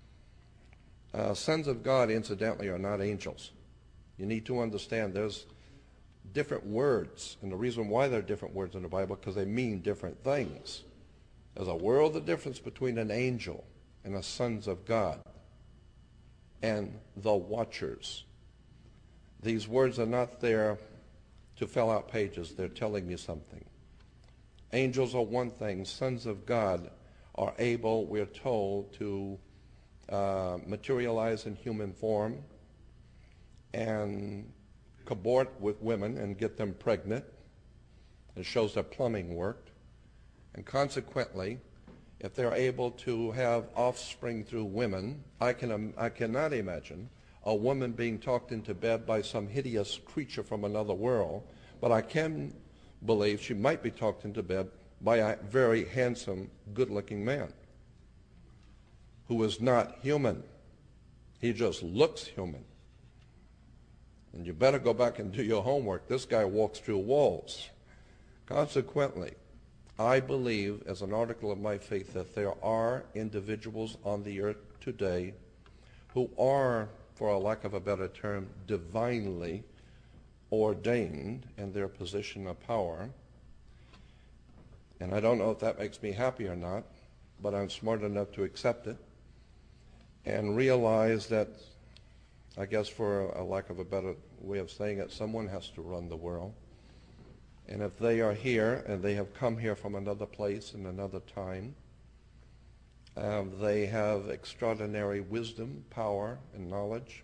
Sons of God, incidentally, are not angels. You need to understand there's different words, and the reason why there are different words in the Bible because they mean different things. There's a world of difference between an angel and the sons of God and the watchers. These words are not there to fill out pages. They're telling you something. Angels are one thing. Sons of God are able, we're told, to materialize in human form and cabort with women and get them pregnant. It shows their plumbing worked. And consequently, if they're able to have offspring through women, I cannot imagine a woman being talked into bed by some hideous creature from another world, but I can believe she might be talked into bed by a very handsome, good-looking man who is not human. He just looks human. And you better go back and do your homework. This guy walks through walls. Consequently, I believe, as an article of my faith, that there are individuals on the earth today who are, for a lack of a better term, divinely ordained in their position of power. And I don't know if that makes me happy or not, but I'm smart enough to accept it and realize that, I guess for a lack of a better way of saying it, someone has to run the world. And if they are here and they have come here from another place and another time, they have extraordinary wisdom, power, and knowledge.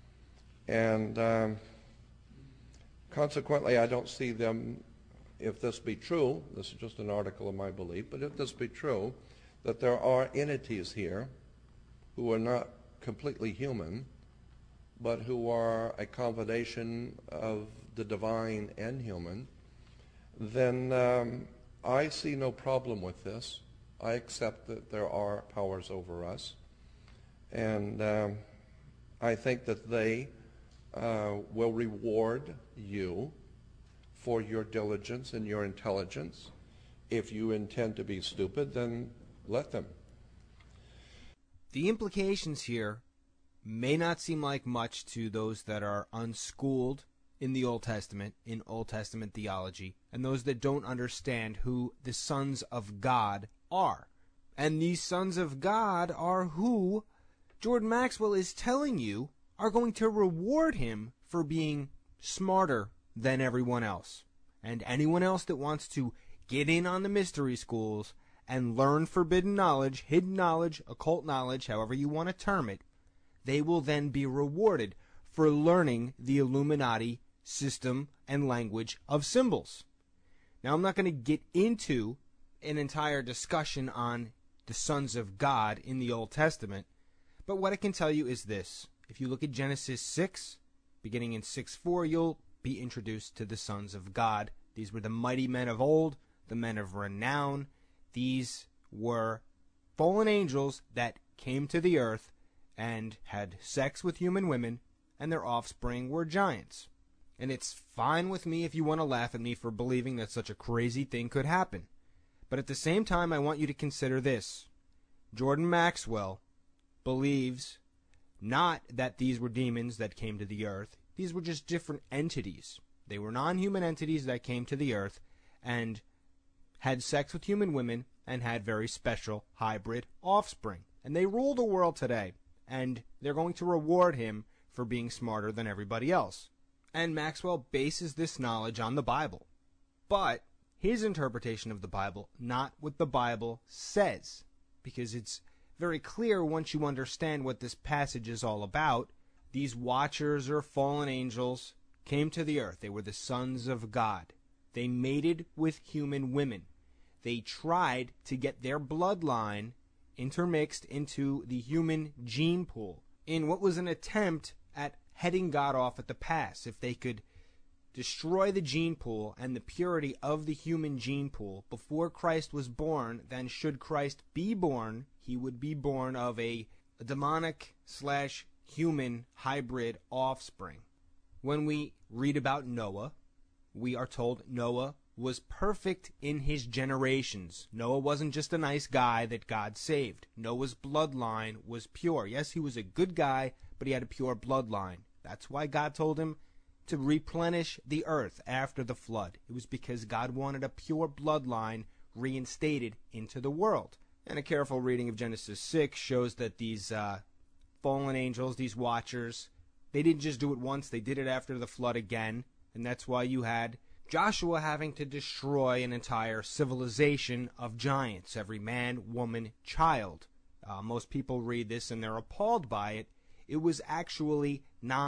And consequently, I don't see them, if this be true, this is just an article of my belief, but if this be true, that there are entities here who are not completely human, but who are a combination of the divine and human, then I see no problem with this. I accept that there are powers over us, and I think that they will reward you for your diligence and your intelligence. If you intend to be stupid, then let them. The implications here may not seem like much to those that are unschooled in the Old Testament, in Old Testament theology, and those that don't understand who the sons of God are. And these sons of God are who Jordan Maxwell is telling you are going to reward him for being smarter than everyone else. And anyone else that wants to get in on the mystery schools and learn forbidden knowledge, hidden knowledge, occult knowledge, however you want to term it, they will then be rewarded for learning the Illuminati system and language of symbols. Now, I'm not going to get into an entire discussion on the sons of God in the Old Testament, but what I can tell you is this. If you look at Genesis 6, beginning in 6:4, you'll be introduced to the sons of God. These were the mighty men of old, the men of renown. These were fallen angels that came to the earth and had sex with human women, and their offspring were giants. And it's fine with me if you want to laugh at me for believing that such a crazy thing could happen. But at the same time, I want you to consider this. Jordan Maxwell believes not that these were demons that came to the earth. These were just different entities. They were non-human entities that came to the earth and had sex with human women and had very special hybrid offspring. And they rule the world today, and they're going to reward him for being smarter than everybody else. And Maxwell bases this knowledge on the Bible. But his interpretation of the Bible, not what the Bible says, because it's very clear once you understand what this passage is all about. These watchers or fallen angels came to the earth. They were the sons of God. They mated with human women. They tried to get their bloodline intermixed into the human gene pool in what was an attempt at heading God off at the pass. If they could destroy the gene pool and the purity of the human gene pool before Christ was born, then should Christ be born, he would be born of a demonic/human hybrid offspring. When we read about Noah, we are told Noah was perfect in his generations. Noah wasn't just a nice guy that God saved. Noah's bloodline was pure. Yes, he was a good guy, but he had a pure bloodline. That's why God told him to replenish the earth after the flood. It was because God wanted a pure bloodline reinstated into the world. And a careful reading of Genesis 6 shows that these fallen angels, these watchers, they didn't just do it once, they did it after the flood again. And that's why you had Joshua having to destroy an entire civilization of giants, every man, woman, child. Most people read this and they're appalled by it. It was actually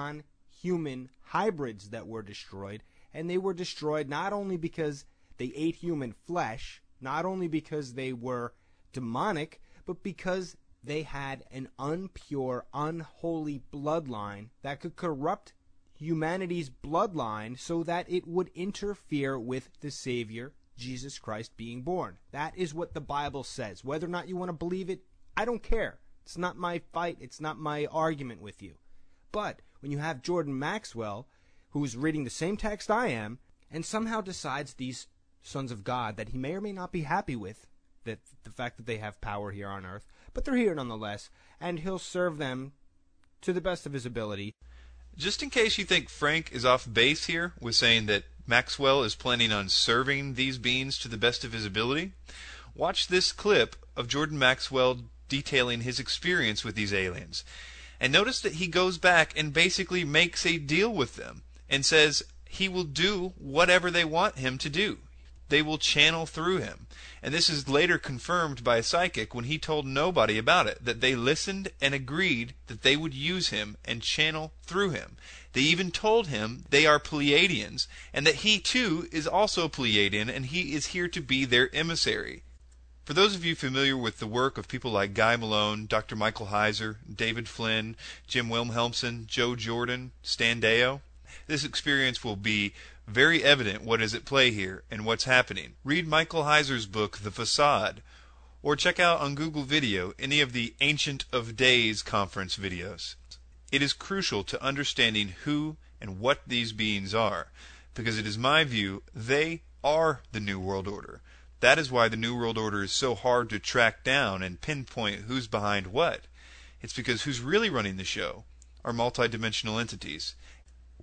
non-human hybrids that were destroyed, and they were destroyed not only because they ate human flesh, not only because they were demonic, but because they had an unpure, unholy bloodline that could corrupt humanity's bloodline so that it would interfere with the Savior, Jesus Christ, being born. That is what the Bible says. Whether or not you want to believe it, I don't care. It's not my fight. It's not my argument with you. But when you have Jordan Maxwell, who's reading the same text I am, and somehow decides these sons of God that he may or may not be happy with, that the fact that they have power here on earth, but they're here nonetheless, and he'll serve them to the best of his ability. Just in case you think Frank is off base here with saying that Maxwell is planning on serving these beings to the best of his ability, watch this clip of Jordan Maxwell detailing his experience with these aliens. And notice that he goes back and basically makes a deal with them and says he will do whatever they want him to do. They will channel through him. And this is later confirmed by a psychic when he told nobody about it, that they listened and agreed that they would use him and channel through him. They even told him they are Pleiadians and that he too is also Pleiadian and he is here to be their emissary. For those of you familiar with the work of people like Guy Malone, Dr. Michael Heiser, David Flynn, Jim Wilhelmsen, Joe Jordan, Stan Deyo, this experience will be very evident what is at play here and what's happening. Read Michael Heiser's book, The Facade, or check out on Google Video any of the Ancient of Days conference videos. It is crucial to understanding who and what these beings are, because it is my view they are the New World Order. That is why the New World Order is so hard to track down and pinpoint who's behind what. It's because who's really running the show are multidimensional entities.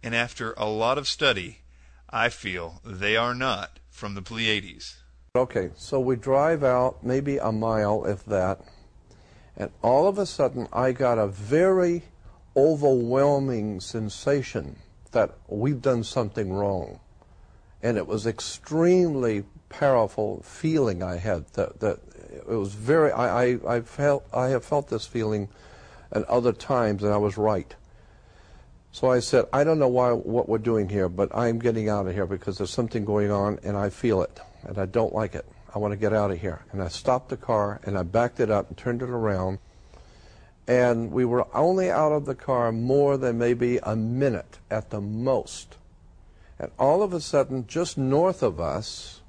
and after a lot of study, I feel they are not from the Pleiades. Okay, so we drive out maybe a mile, if that, and all of a sudden I got a very overwhelming sensation that we've done something wrong. And it was extremely powerful feeling I had. That it was very. I have felt this feeling at other times, and I was right. So I said, I don't know what we're doing here, but I'm getting out of here because there's something going on, and I feel it, and I don't like it. I want to get out of here. And I stopped the car, and I backed it up and turned it around. And we were only out of the car more than maybe a minute at the most. And all of a sudden, just north of us,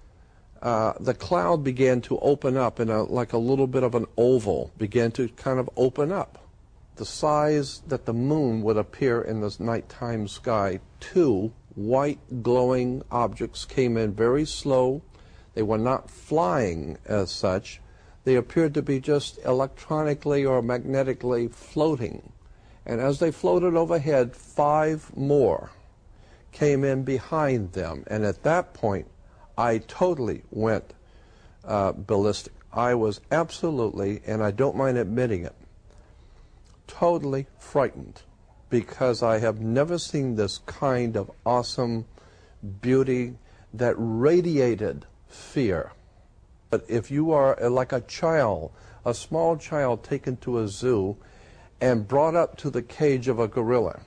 the cloud began to open up in like a little bit of an oval, began to kind of open up. The size that the moon would appear in the nighttime sky. 2 white glowing objects came in very slow. They were not flying as such. They appeared to be just electronically or magnetically floating. And as they floated overhead, 5 more came in behind them. And at that point, I totally went ballistic. I was absolutely, and I don't mind admitting it, totally frightened, because I have never seen this kind of awesome beauty that radiated fear. But if you are like a child, a small child taken to a zoo and brought up to the cage of a gorilla,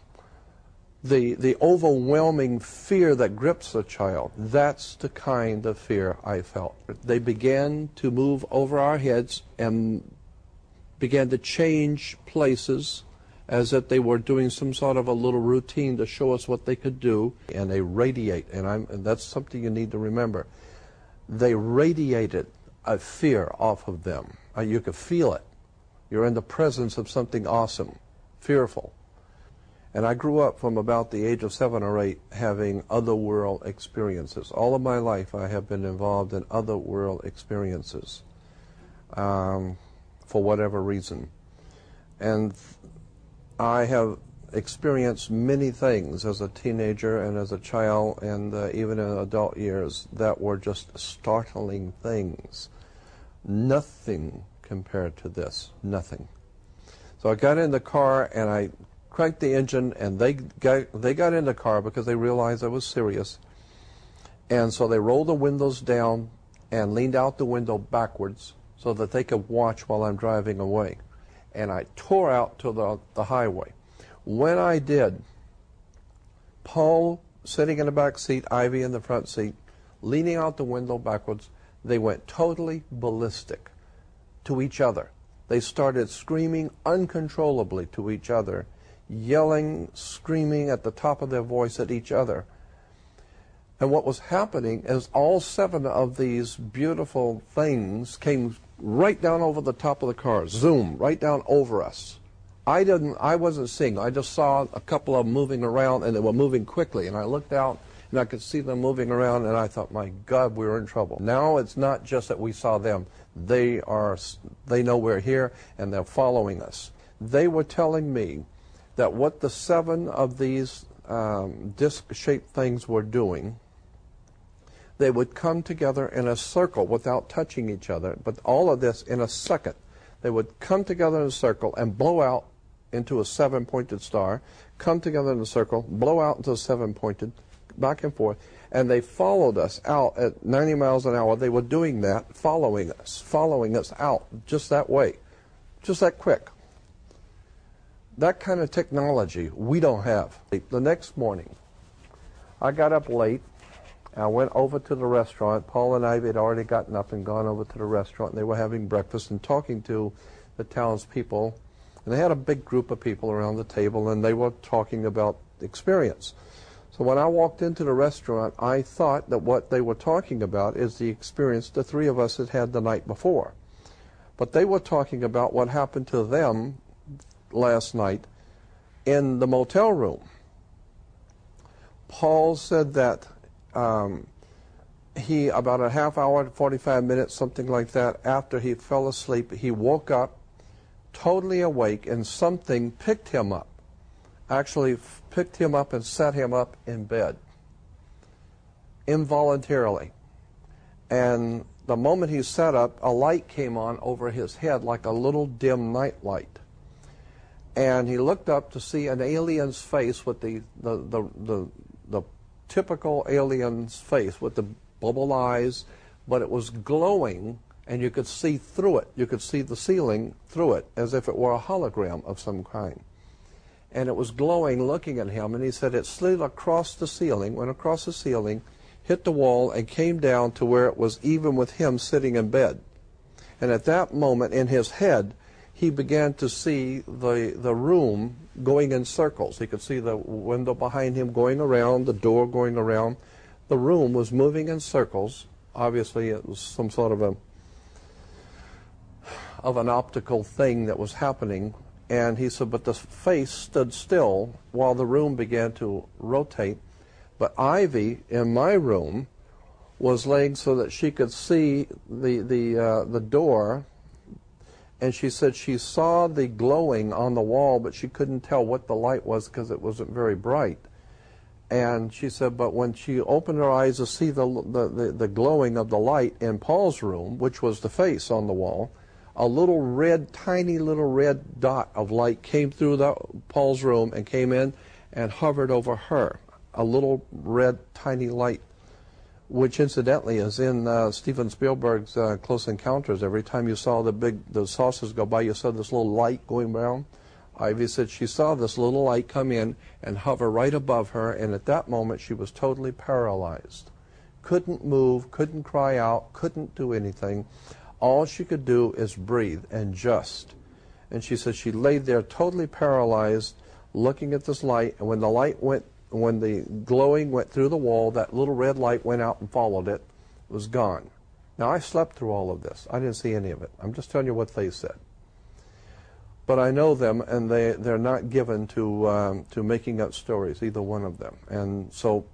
the overwhelming fear that grips a child, that's the kind of fear I felt. They began to move over our heads and began to change places as if they were doing some sort of a little routine to show us what they could do. And they radiate, and that's something you need to remember. They radiated a fear off of them. You could feel it. You're in the presence of something awesome, fearful. And I grew up from about the age of 7 or 8 having otherworld experiences. All of my life I have been involved in otherworld experiences for whatever reason. And I have experienced many things as a teenager and as a child and even in adult years that were just startling things. Nothing compared to this, nothing. So I got in the car and I cranked the engine, and they got in the car because they realized I was serious. And so they rolled the windows down and leaned out the window backwards so that they could watch while I'm driving away. And I tore out to the highway. When I did, Paul sitting in the back seat, Ivy in the front seat, leaning out the window backwards, they went totally ballistic to each other. They started screaming uncontrollably to each other, yelling, screaming at the top of their voice at each other. And what was happening is all 7 of these beautiful things came right down over the top of the car, zoom, right down over us. I wasn't seeing. I just saw a couple of them moving around, and they were moving quickly. And I looked out, and I could see them moving around, and I thought, my God, we were in trouble. Now it's not just that we saw them. They know we're here, and they're following us. They were telling me that what the 7 of these disc-shaped things were doing, they would come together in a circle without touching each other, but all of this in a second. They would come together in a circle and blow out into a 7-pointed star, come together in a circle, blow out into a 7-pointed, back and forth, and they followed us out at 90 miles an hour. They were doing that, following us out just that way, just that quick. That kind of technology we don't have. The next morning, I got up late. I went over to the restaurant. Paul and Ivy had already gotten up and gone over to the restaurant. They were having breakfast and talking to the townspeople. And they had a big group of people around the table, and they were talking about the experience. So when I walked into the restaurant, I thought that what they were talking about is the experience the 3 of us had had the night before. But they were talking about what happened to them last night in the motel room. Paul said that he, about a half hour, 45 minutes, something like that, after he fell asleep, he woke up totally awake, and something picked him up. actually picked him up and set him up in bed involuntarily. And the moment he sat up, a light came on over his head like a little dim night light. And he looked up to see an alien's face with the typical alien's face with the bubble eyes, but it was glowing, and you could see through it. You could see the ceiling through it as if it were a hologram of some kind. And it was glowing, looking at him, and he said it slid across the ceiling, went across the ceiling, hit the wall, and came down to where it was even with him sitting in bed. And at that moment, in his head, he began to see the room going in circles. He could see the window behind him going around, the door going around. The room was moving in circles. Obviously, it was some sort of an optical thing that was happening. And he said, but the face stood still while the room began to rotate. But Ivy, in my room, was laying so that she could see the door. And she said she saw the glowing on the wall, but she couldn't tell what the light was because it wasn't very bright. And she said, but when she opened her eyes to see the glowing of the light in Paul's room, which was the face on the wall, a little red, tiny little red dot of light came through Paul's room and came in and hovered over her. A little red, tiny light, which incidentally is in Steven Spielberg's Close Encounters. Every time you saw the saucers go by, you saw this little light going around. Ivy said she saw this little light come in and hover right above her, and at that moment she was totally paralyzed. Couldn't move, couldn't cry out, couldn't do anything. All she could do is breathe and just. And she said she laid there totally paralyzed, looking at this light, and when the glowing went through the wall, that little red light went out and followed it. It was gone. Now, I slept through all of this. I didn't see any of it. I'm just telling you what they said. But I know them, and they're not given to making up stories, either one of them. And so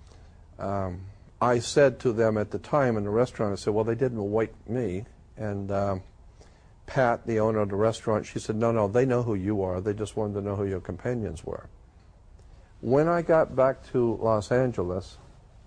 I said to them at the time in the restaurant, I said, well, they didn't wake me. And Pat, the owner of the restaurant, she said, no, they know who you are. They just wanted to know who your companions were. When I got back to Los Angeles,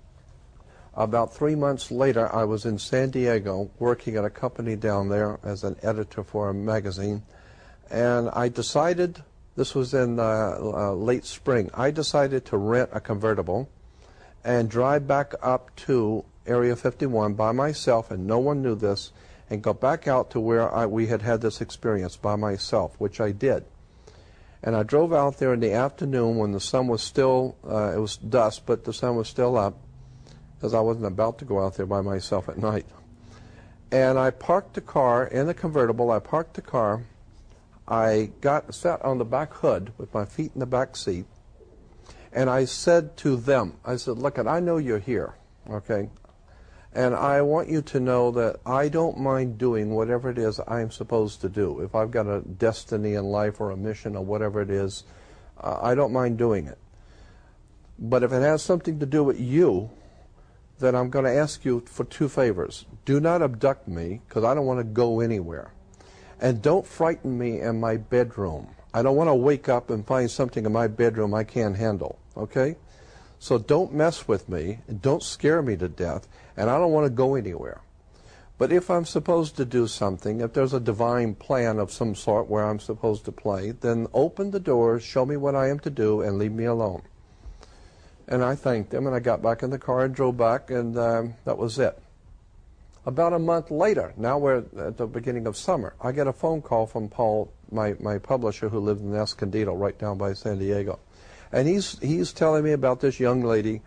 about 3 months later, I was in San Diego working at a company down there as an editor for a magazine. And I decided, this was in late spring, I decided to rent a convertible and drive back up to Area 51 by myself, and no one knew this, and go back out to where we had this experience by myself, which I did. And I drove out there in the afternoon when the sun was still, it was dusk, but the sun was still up, because I wasn't about to go out there by myself at night. And I parked the car in the convertible. I parked the car. I sat on the back hood with my feet in the back seat, and I said to them, I said, look, I know you're here, okay? And I want you to know that I don't mind doing whatever it is I'm supposed to do. If I've got a destiny in life or a mission or whatever it is, I don't mind doing it. But if it has something to do with you, then I'm going to ask you for 2 favors. Do not abduct me, because I don't want to go anywhere. And don't frighten me in my bedroom. I don't want to wake up and find something in my bedroom I can't handle, okay? So don't mess with me, and don't scare me to death, and I don't want to go anywhere. But if I'm supposed to do something, if there's a divine plan of some sort where I'm supposed to play, then open the doors, show me what I am to do, and leave me alone. And I thanked them, and I got back in the car and drove back, and that was it. About a month later, now we're at the beginning of summer, I get a phone call from Paul, my publisher, who lived in Escondido, right down by San Diego. And he's telling me about this young lady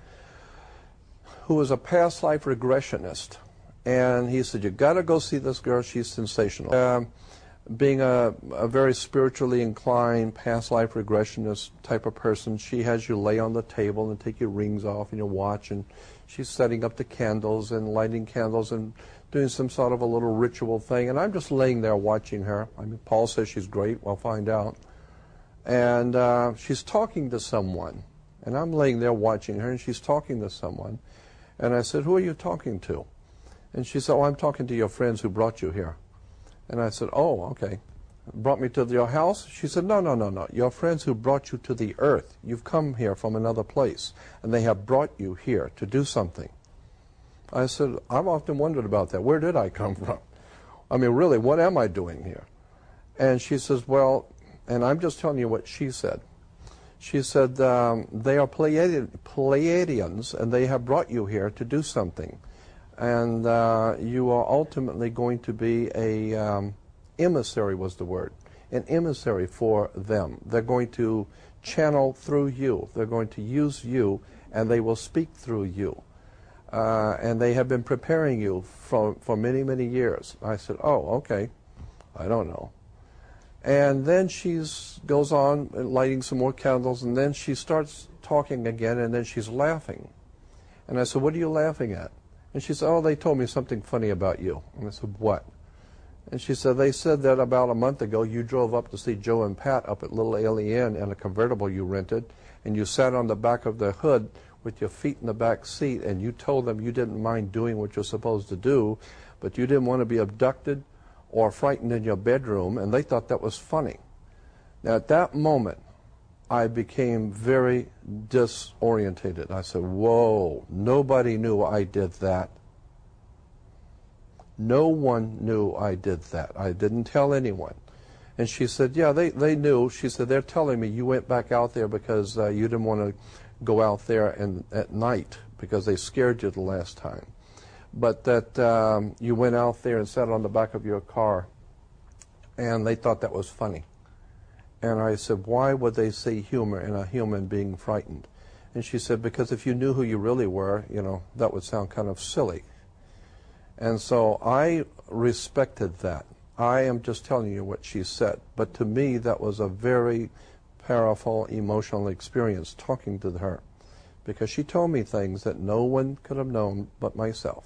who was a past life regressionist. And he said, you got to go see this girl. She's sensational. Being a very spiritually inclined past life regressionist type of person, she has you lay on the table and take your rings off and your watch, and she's setting up the candles and lighting candles and doing some sort of a little ritual thing. And I'm just laying there watching her. I mean, Paul says she's great. We'll find out. And she's talking to someone. And I'm laying there watching her, and she's talking to someone. And I said, who are you talking to? And she said, oh, I'm talking to your friends who brought you here. And I said, oh, okay. brought me to your house? She said, no, no, no, no. Your friends who brought you to the earth. You've come here from another place, and they have brought you here to do something. I said, I've often wondered about that. Where did I come from? I mean, really, what am I doing here? And she says, well, and I'm just telling you what she said. She said, they are Pleiadians, and they have brought you here to do something. And you are ultimately going to be a emissary, was the word, an emissary for them. They're going to channel through you. They're going to use you, and they will speak through you. And they have been preparing you for many, many years. I said, oh, okay. I don't know. And then she goes on lighting some more candles, and then she starts talking again, and then she's laughing. And I said, what are you laughing at? And she said, oh, they told me something funny about you. And I said, what? And she said, they said that about a month ago you drove up to see Joe and Pat up at Little Alien Inn in a convertible you rented, and you sat on the back of the hood with your feet in the back seat, and you told them you didn't mind doing what you're supposed to do, but you didn't want to be abducted or frightened in your bedroom, and they thought that was funny. Now, at that moment, I became very disorientated. I said, whoa, nobody knew I did that. No one knew I did that. I didn't tell anyone. And she said, yeah, they knew. She said, they're telling me you went back out there because you didn't want to go out there at night because they scared you the last time. But that you went out there and sat on the back of your car, and they thought that was funny. And I said, why would they see humor in a human being frightened? And she said, because if you knew who you really were, you know, that would sound kind of silly. And so I respected that. I am just telling you what she said. But to me, that was a very powerful emotional experience talking to her, because she told me things that no one could have known but myself.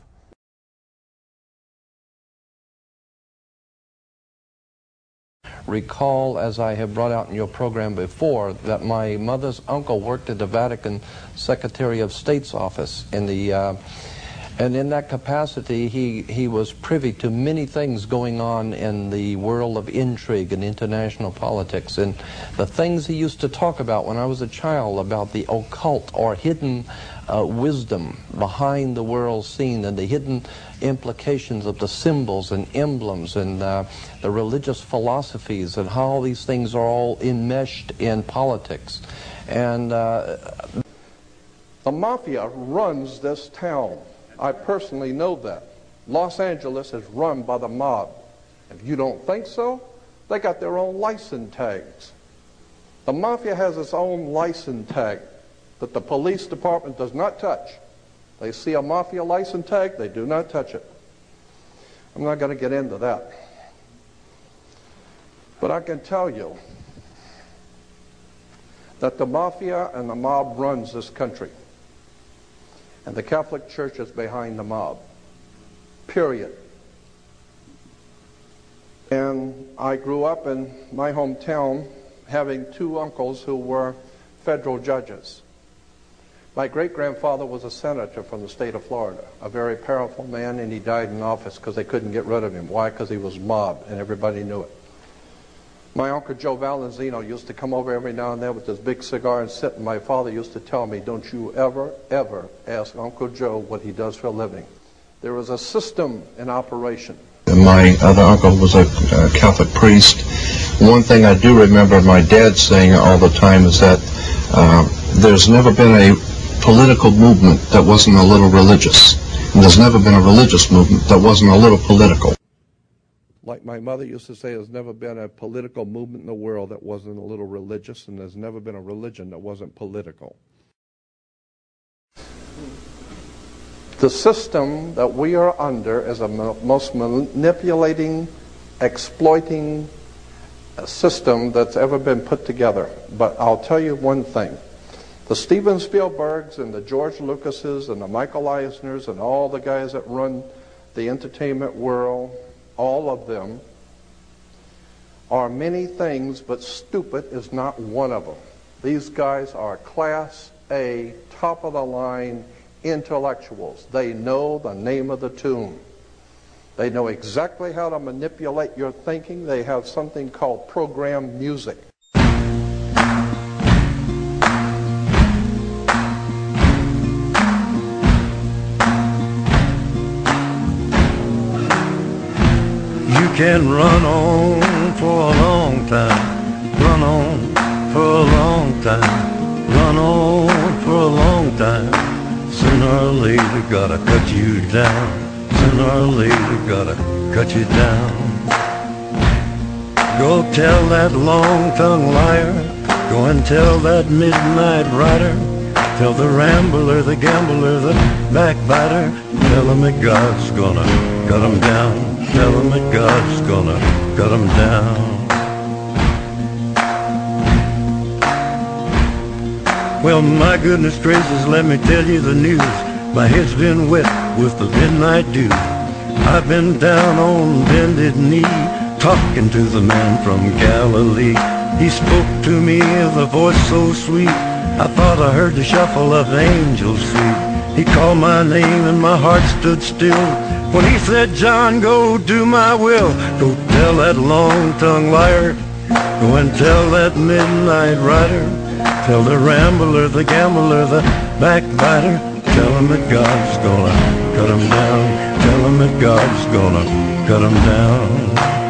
Recall, as I have brought out in your program before, that my mother's uncle worked at the Vatican Secretary of State's office in the and in that capacity he was privy to many things going on in the world of intrigue and international politics, and the things he used to talk about when I was a child about the occult or hidden wisdom behind the world scene, and the hidden implications of the symbols and emblems and the religious philosophies, and how all these things are all enmeshed in politics. And the mafia runs this town. I personally know that. Los Angeles is run by the mob. If you don't think so, they got their own license tags. The mafia has its own license tag that the police department does not touch. They see a mafia license tag, they do not touch it. I'm not going to get into that. But I can tell you that the mafia and the mob runs this country. And the Catholic Church is behind the mob. Period. And I grew up in my hometown having two uncles who were federal judges. My great-grandfather was a senator from the state of Florida, a very powerful man, and he died in office because they couldn't get rid of him. Why? Because he was mobbed, and everybody knew it. My Uncle Joe Valenzino used to come over every now and then with his big cigar and sit, and my father used to tell me, don't you ever, ever ask Uncle Joe what he does for a living. There was a system in operation. My other uncle was a Catholic priest. One thing I do remember my dad saying all the time is that there's never been a political movement that wasn't a little religious. And there's never been a religious movement that wasn't a little political. Like my mother used to say, there's never been a political movement in the world that wasn't a little religious, and there's never been a religion that wasn't political. The system that we are under is the most manipulating, exploiting system that's ever been put together. But I'll tell you one thing. The Steven Spielbergs and the George Lucases and the Michael Eisners and all the guys that run the entertainment world, all of them are many things, but stupid is not one of them. These guys are Class A, top-of-the-line intellectuals. They know the name of the tune. They know exactly how to manipulate your thinking. They have something called programmed music. You can run on for a long time, run on for a long time, run on for a long time. Sooner or later gotta cut you down. Sooner or later gotta cut you down. Go tell that long-tongued liar, go and tell that midnight rider, tell the rambler, the gambler, the backbiter, tell him that God's gonna cut him down. Tell him that God's gonna cut him down. Well, my goodness gracious, let me tell you the news. My head's been wet with the midnight dew. I've been down on bended knee, talking to the man from Galilee. He spoke to me with a voice so sweet, I thought I heard the shuffle of angels sweet. He called my name and my heart stood still when he said, John, go do my will. Go tell that long-tongued liar, go and tell that midnight rider, tell the rambler, the gambler, the backbiter, tell him that God's gonna cut him down. Tell him that God's gonna cut him down.